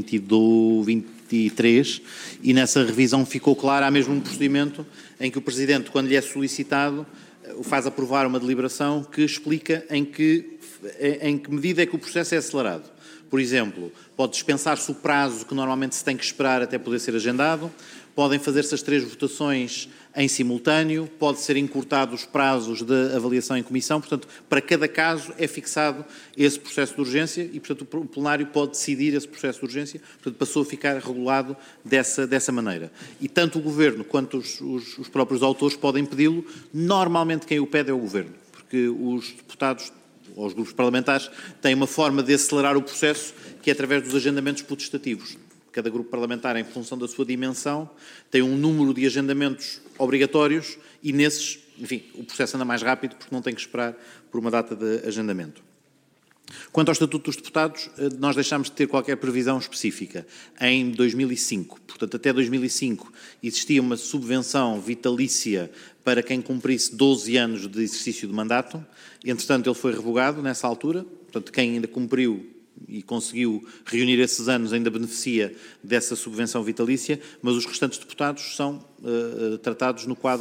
2023 e nessa revisão ficou claro, há mesmo um procedimento em que o Presidente, quando lhe é solicitado, o faz aprovar uma deliberação que explica em que medida é que o processo é acelerado. Por exemplo, pode dispensar-se o prazo que normalmente se tem que esperar até poder ser agendado, podem fazer-se as 3 votações em simultâneo, pode ser encurtado os prazos de avaliação em comissão, portanto, para cada caso é fixado esse processo de urgência e, portanto, o plenário pode decidir esse processo de urgência, portanto, passou a ficar regulado dessa maneira. E tanto o Governo quanto os próprios autores podem pedi-lo, normalmente quem o pede é o Governo, porque os deputados ou os grupos parlamentares têm uma forma de acelerar o processo que é através dos agendamentos potestativos. Cada grupo parlamentar, em função da sua dimensão, tem um número de agendamentos obrigatórios e nesses, enfim, o processo anda mais rápido porque não tem que esperar por uma data de agendamento. Quanto ao Estatuto dos Deputados, nós deixámos de ter qualquer previsão específica em 2005. Portanto, até 2005 existia uma subvenção vitalícia para quem cumprisse 12 anos de exercício de mandato. Entretanto, ele foi revogado nessa altura. Portanto, quem ainda cumpriu e conseguiu reunir esses anos ainda beneficia dessa subvenção vitalícia, mas os restantes deputados são tratados no quadro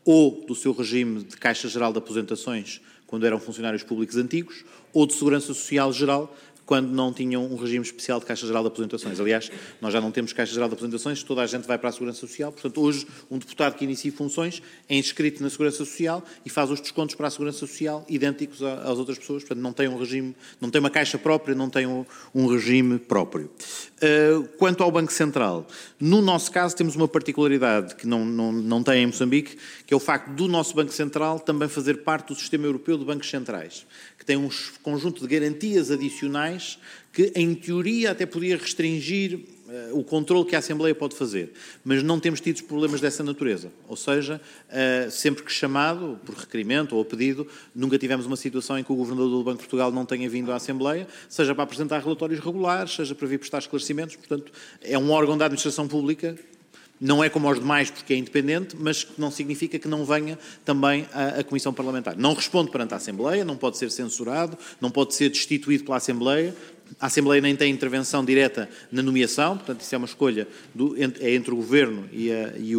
ou do seu regime de Caixa Geral de Aposentações, quando eram funcionários públicos antigos, ou de Segurança Social Geral, quando não tinham um regime especial de Caixa Geral de Aposentações. Aliás, nós já não temos Caixa Geral de Aposentações, toda a gente vai para a Segurança Social. Portanto, hoje, um deputado que inicia funções é inscrito na Segurança Social e faz os descontos para a Segurança Social idênticos às outras pessoas. Portanto, não tem um regime, não tem uma caixa própria, não tem um regime próprio. Quanto ao Banco Central, no nosso caso temos uma particularidade que não tem em Moçambique, que é o facto do nosso Banco Central também fazer parte do Sistema Europeu de Bancos Centrais, que tem um conjunto de garantias adicionais que, em teoria, até podia restringir o controle que a Assembleia pode fazer, mas não temos tido problemas dessa natureza. Ou seja, sempre que chamado, por requerimento ou a pedido, nunca tivemos uma situação em que o Governador do Banco de Portugal não tenha vindo à Assembleia, seja para apresentar relatórios regulares, seja para vir prestar esclarecimentos. Portanto, é um órgão da administração pública. Não é como aos demais porque é independente, mas não significa que não venha também a Comissão Parlamentar. Não responde perante a Assembleia, não pode ser censurado, não pode ser destituído pela Assembleia. A Assembleia nem tem intervenção direta na nomeação, portanto isso é uma escolha entre o Governo e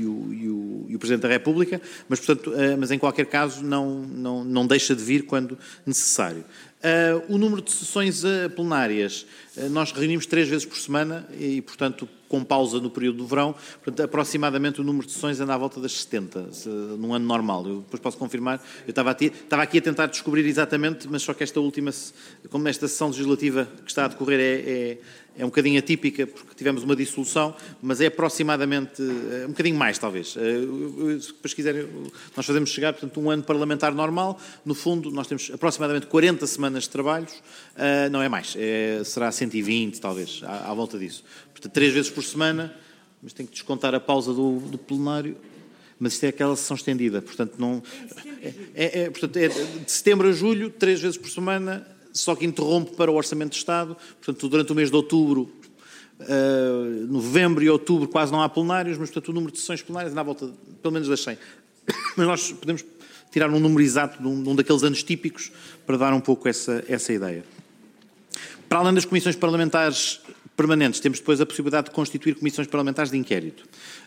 o Presidente da República, mas em qualquer caso não deixa de vir quando necessário. O número de sessões plenárias, nós reunimos 3 vezes por semana e, portanto, com pausa no período do verão, portanto, aproximadamente o número de sessões anda à volta das 70, num ano normal. Eu depois posso confirmar, eu estava aqui a tentar descobrir exatamente, mas só que esta última, como esta sessão legislativa que está a decorrer é um bocadinho atípica, porque tivemos uma dissolução, mas é aproximadamente, um bocadinho mais talvez. Se quiserem, nós fazemos chegar, portanto, um ano parlamentar normal, no fundo nós temos aproximadamente 40 semanas de trabalhos, não é mais, será 120 talvez, à volta disso. Portanto, 3 vezes por semana, mas tenho que descontar a pausa do plenário, mas isto é aquela sessão estendida, portanto, portanto, é de setembro a julho, 3 vezes por semana, só que interrompe para o Orçamento de Estado, portanto, durante o mês de outubro, novembro e outubro quase não há plenários, mas, portanto, o número de sessões plenárias anda à volta, pelo menos das 100. Mas nós podemos tirar um número exato de um daqueles anos típicos para dar um pouco essa ideia. Para além das comissões parlamentares permanentes, temos depois a possibilidade de constituir comissões parlamentares de inquérito.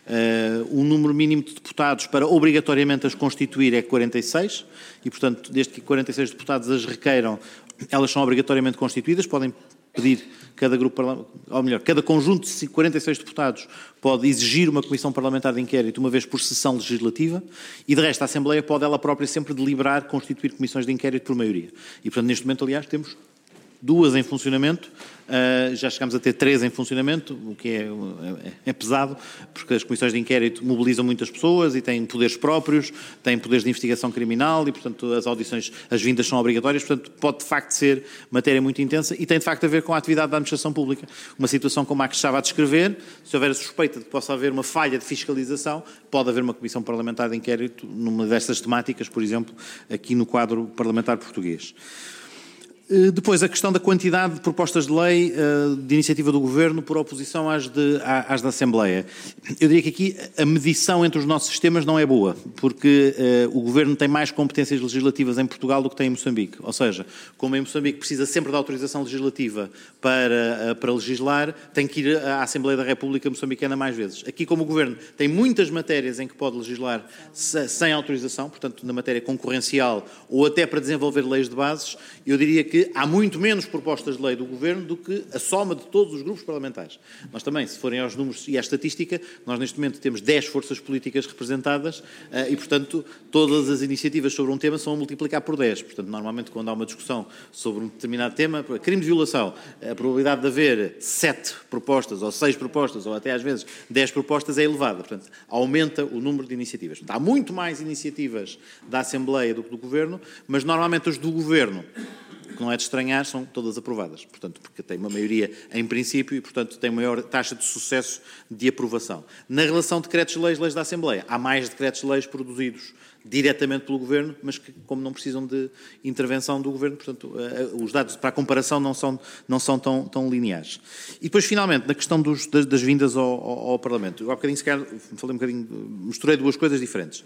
O número mínimo de deputados para obrigatoriamente as constituir é 46 e, portanto, desde que 46 deputados as requeiram, elas são obrigatoriamente constituídas, podem pedir cada grupo, ou melhor, cada conjunto de 46 deputados pode exigir uma comissão parlamentar de inquérito uma vez por sessão legislativa e, de resto, a Assembleia pode ela própria sempre deliberar constituir comissões de inquérito por maioria. E, portanto, neste momento, aliás, temos 2 em funcionamento, já chegámos a ter 3 em funcionamento, o que é pesado, porque as comissões de inquérito mobilizam muitas pessoas e têm poderes próprios, têm poderes de investigação criminal e, portanto, as audições, as vindas são obrigatórias, portanto, pode de facto ser matéria muito intensa e tem de facto a ver com a atividade da administração pública. Uma situação como a que estava a descrever, se houver a suspeita de que possa haver uma falha de fiscalização, pode haver uma comissão parlamentar de inquérito numa destas temáticas, por exemplo, aqui no quadro parlamentar português. Depois, a questão da quantidade de propostas de lei de iniciativa do Governo por oposição às da Assembleia. Eu diria que aqui a medição entre os nossos sistemas não é boa, porque o Governo tem mais competências legislativas em Portugal do que tem em Moçambique. Ou seja, como em Moçambique precisa sempre da autorização legislativa para legislar, tem que ir à Assembleia da República moçambicana mais vezes. Aqui, como o Governo tem muitas matérias em que pode legislar sem autorização, portanto, na matéria concorrencial ou até para desenvolver leis de bases, eu diria que há muito menos propostas de lei do Governo do que a soma de todos os grupos parlamentares. Nós também, se forem aos números e à estatística, nós neste momento temos 10 forças políticas representadas e, portanto, todas as iniciativas sobre um tema são a multiplicar por 10. Portanto, normalmente, quando há uma discussão sobre um determinado tema, crime de violação, a probabilidade de haver 7 propostas ou 6 propostas ou até às vezes 10 propostas é elevada. Portanto, aumenta o número de iniciativas. Portanto, há muito mais iniciativas da Assembleia do que do Governo, mas normalmente as do Governo, que não é de estranhar, são todas aprovadas. Portanto, porque tem uma maioria em princípio e, portanto, tem maior taxa de sucesso de aprovação. Na relação de decretos-leis, leis da Assembleia, há mais decretos-leis produzidos diretamente pelo Governo, mas que, como não precisam de intervenção do Governo, portanto, os dados para a comparação não são tão lineares. E depois, finalmente, na questão das vindas ao Parlamento. Eu há bocadinho, se calhar, falei um bocadinho, misturei 2 coisas diferentes.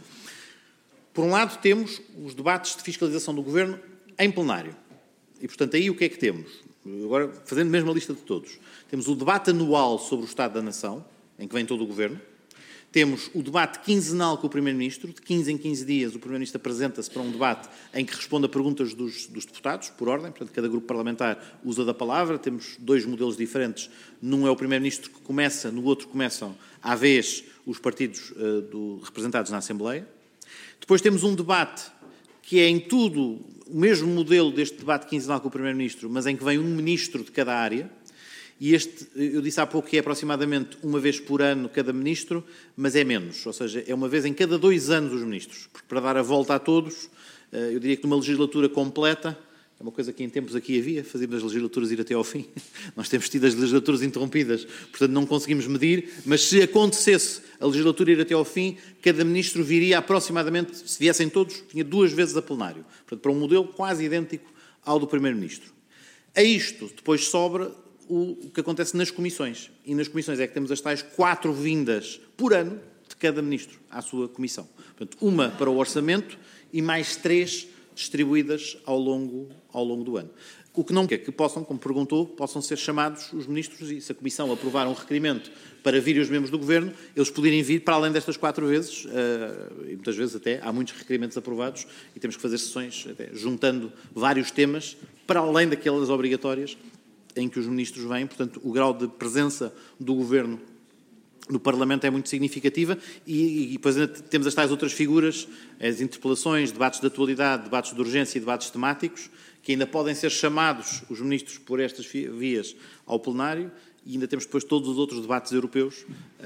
Por um lado, temos os debates de fiscalização do Governo em plenário. E, portanto, aí o que é que temos? Agora, fazendo mesmo a lista de todos. Temos o debate anual sobre o Estado da Nação, em que vem todo o Governo. Temos o debate quinzenal com o Primeiro-Ministro. De 15 em 15 dias, o Primeiro-Ministro apresenta-se para um debate em que responde a perguntas dos deputados, por ordem. Portanto, cada grupo parlamentar usa da palavra. Temos 2 modelos diferentes. Num é o Primeiro-Ministro que começa, no outro começam, à vez, os partidos representados na Assembleia. Depois temos um debate que é em tudo o mesmo modelo deste debate quinzenal com o Primeiro-Ministro, mas em que vem um ministro de cada área. E este, eu disse há pouco que é aproximadamente uma vez por ano cada ministro, mas é menos, ou seja, é uma vez em cada 2 anos os ministros. Porque para dar a volta a todos, eu diria que numa legislatura completa, é uma coisa que em tempos aqui havia, fazíamos as legislaturas ir até ao fim. Nós temos tido as legislaturas interrompidas, portanto não conseguimos medir, mas se acontecesse a legislatura ir até ao fim, cada ministro viria aproximadamente, se viessem todos, vinha 2 vezes a plenário. Portanto, para um modelo quase idêntico ao do Primeiro-Ministro. A isto, depois sobra o que acontece nas comissões. E nas comissões é que temos as tais 4 vindas por ano de cada ministro à sua comissão. Portanto, uma para o orçamento e mais 3 distribuídas ao longo do ano. O que não quer que possam, como perguntou, possam ser chamados os ministros e se a Comissão aprovar um requerimento para virem os membros do Governo, eles poderem vir para além destas 4 vezes, e muitas vezes até há muitos requerimentos aprovados e temos que fazer sessões até, juntando vários temas para além daquelas obrigatórias em que os ministros vêm. Portanto, o grau de presença do Governo no Parlamento é muito significativa e depois temos as tais outras figuras, as interpelações, debates de atualidade, debates de urgência e debates temáticos, que ainda podem ser chamados os ministros por estas vias ao plenário, e ainda temos depois todos os outros debates europeus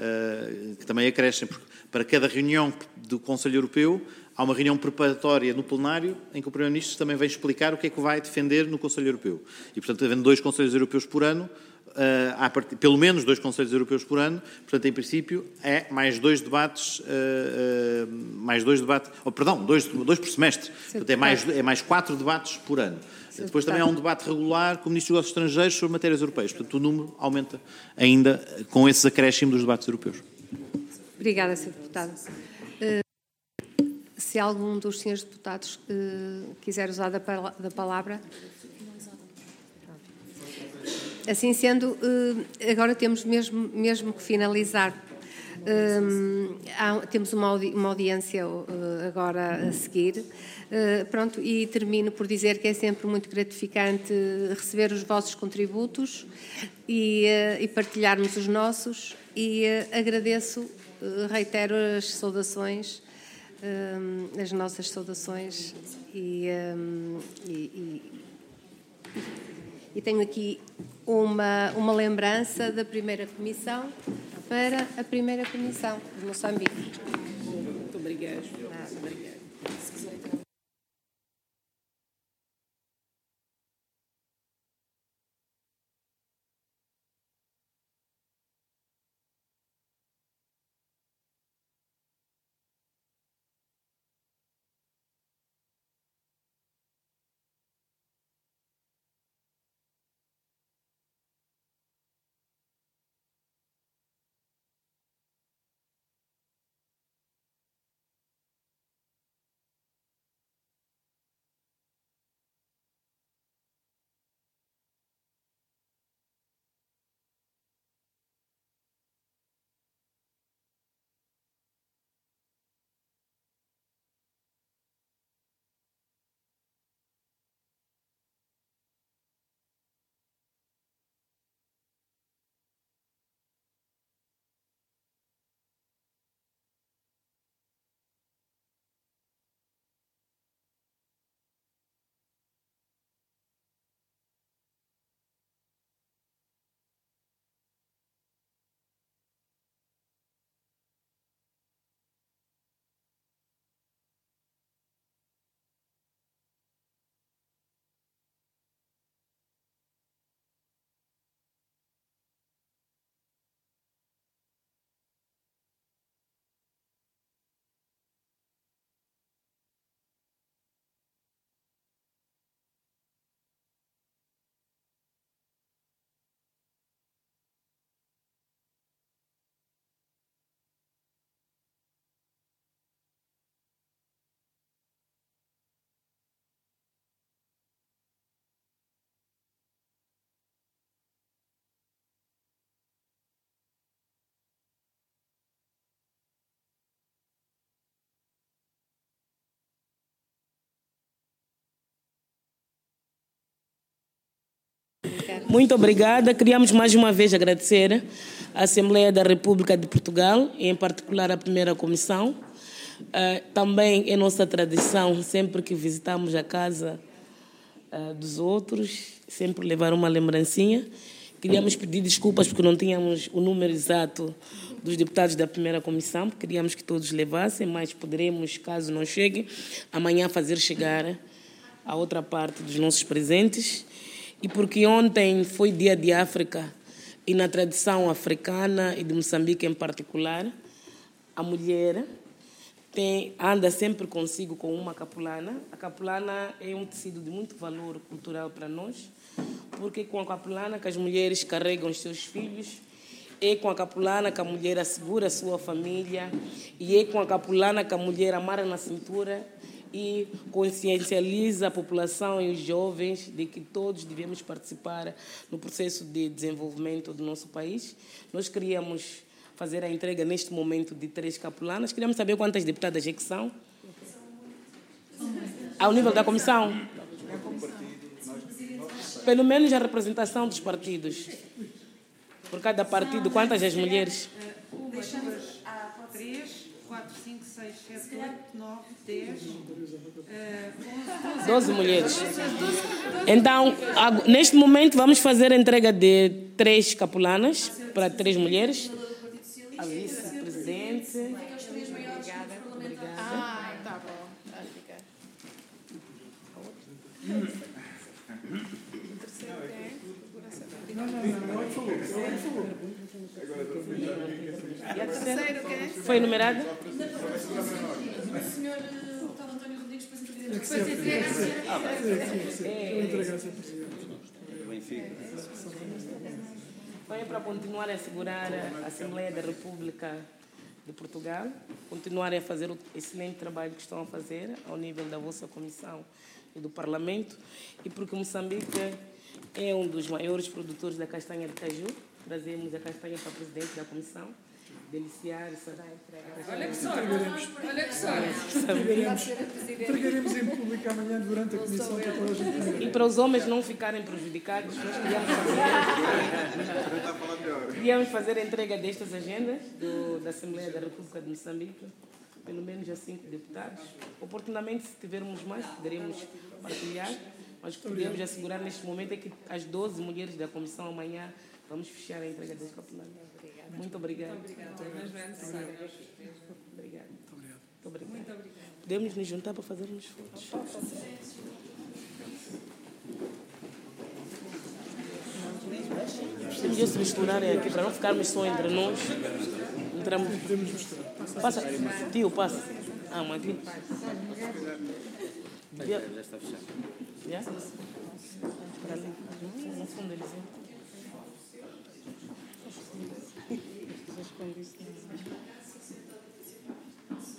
que também acrescem, porque para cada reunião do Conselho Europeu há uma reunião preparatória no plenário em que o Primeiro-Ministro também vem explicar o que é que vai defender no Conselho Europeu. E, portanto, havendo 2 Conselhos Europeus por ano, há pelo menos 2 Conselhos Europeus por ano, portanto, em princípio, é mais 2 debates, dois por semestre. Portanto, é mais 4 debates por ano. Depois também há um debate regular com o Ministro dos Negócios Estrangeiros sobre matérias europeias. Portanto, o número aumenta ainda com esses acréscimos dos debates europeus. Obrigada, Sr. Deputado. Se algum dos senhores deputados quiser usar da palavra. Assim sendo, agora temos mesmo que finalizar. Temos uma audiência agora a seguir. Pronto, e termino por dizer que é sempre muito gratificante receber os vossos contributos e partilharmos os nossos. E agradeço, reitero as saudações, as nossas saudações e tenho aqui uma lembrança da primeira comissão para a primeira comissão de Moçambique. Muito obrigada. Muito obrigada. Queríamos mais uma vez agradecer à Assembleia da República de Portugal, e em particular à primeira comissão. Também é nossa tradição, sempre que visitamos a casa dos outros, sempre levar uma lembrancinha. Queríamos pedir desculpas porque não tínhamos o número exato dos deputados da primeira comissão, queríamos que todos levassem, mas poderemos, caso não chegue, amanhã fazer chegar a outra parte dos nossos presentes. E porque ontem foi dia de África, e na tradição africana e de Moçambique em particular, a mulher anda sempre consigo com uma capulana. A capulana é um tecido de muito valor cultural para nós, porque com a capulana que as mulheres carregam os seus filhos, é com a capulana que a mulher assegura a sua família, e é com a capulana que a mulher amarra na cintura e consciencializa a população e os jovens de que todos devemos participar no processo de desenvolvimento do nosso país. Nós queríamos fazer a entrega neste momento de 3 capulanas. Queríamos saber quantas deputadas é que são. Ao nível da comissão. Pelo menos a representação dos partidos. Por cada partido, quantas as mulheres? 3, 4, 5, 6, 7, 8, 9, 10, 12 mulheres. Então, neste momento, vamos fazer a entrega de 3 capulanas para 3 mulheres. A vice-presidente. Obrigada. Tá bom. E a terceira? Foi enumerada? O senhor deputado António Rodrigues, depois Então é para continuar a assegurar a Assembleia da República de Portugal, continuarem a fazer o excelente trabalho que estão a fazer ao nível da vossa comissão e do Parlamento, e porque Moçambique é um dos maiores produtores da castanha de caju. Trazemos a castanha para o presidente da comissão, deliciar e será entregar. Olha que sorte! Entregaremos em público amanhã durante a comissão para toda a gente. E para os homens não ficarem prejudicados, nós queríamos fazer a entrega destas agendas da Assembleia da República de Moçambique, pelo menos a 5 deputados. Oportunamente, se tivermos mais, poderemos partilhar, mas o que podemos assegurar neste momento é que as 12 mulheres da comissão amanhã vamos fechar a entrega das capulanas. Muito obrigada. Muito obrigada. Podemos nos juntar para fazermos fotos. Podemos se misturarem aqui para não ficarmos só entre nós. Entramos. Passa. Tio, passa. Mas aqui. Já está fechado. Já? Para ali. No fundo eles entram.